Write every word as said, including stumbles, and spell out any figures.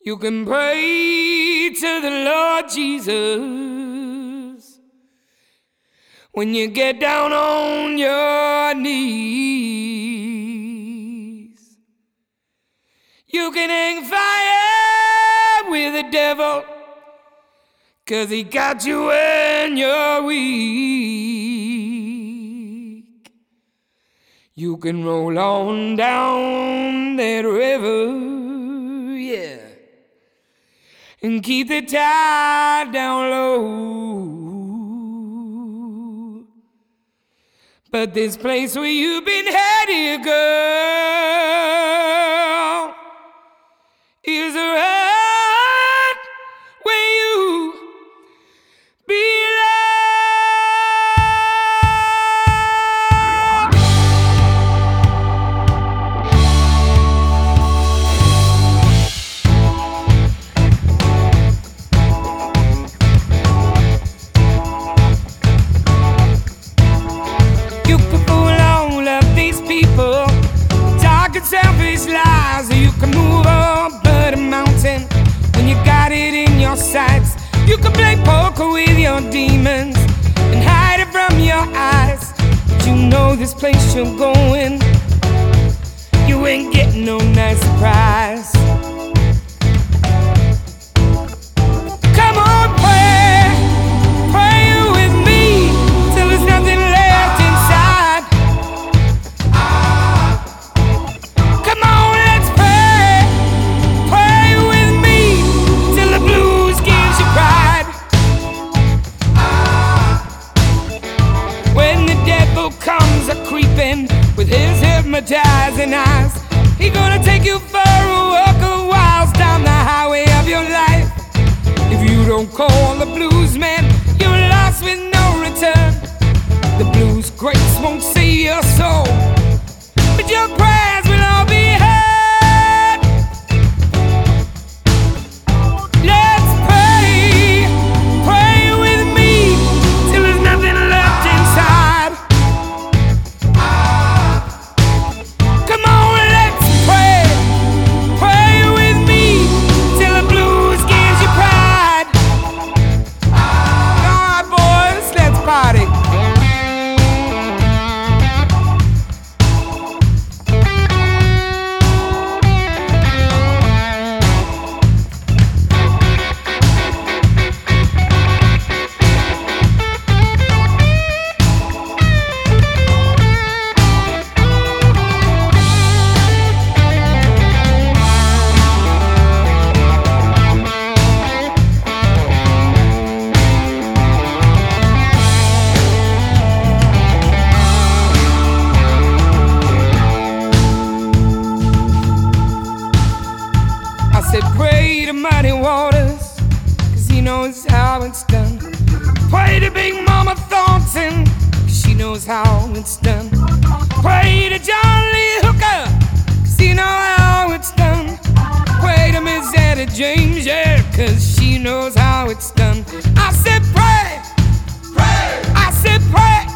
You can pray to the Lord Jesus when you get down on your knees. You can hang fire with the devil, 'cause he got you when you're weak. You can roll on down that river, yeah, and keep the tide down low. But this place where you've been headed, girl, is a road where you belong. You can fool all of these people, talking selfish lies, or you can move over the mountain when you got it in your sights. You can play poker with your demons and hide it from your eyes, but you know this place you're going, you ain't getting no nice surprise. Come on, pray, pray with me till there's nothing left inside. Come on, let's pray, pray with me till the blues gives you pride. When the devil comes a creeping with his hypnotizing eyes, he gonna take you for a walk of whiles down the highway of your life. If you don't call the blues man, you're lost with no return. The blues greats won't save your soul, but your prayers will all be heard. Let's pray, pray with me till there's nothing left inside. Come on, let's pray, pray with me till the blues gives you pride. All right, boys, let's party. I said pray to mighty waters, 'cause he knows how it's done. Pray to Big Mama Thornton, 'cause she knows how it's done. Pray to John Lee Hooker, 'cause he knows how it's done. Pray to Miss Etta James, yeah, 'cause she knows how it's done. I said pray, pray. I said pray.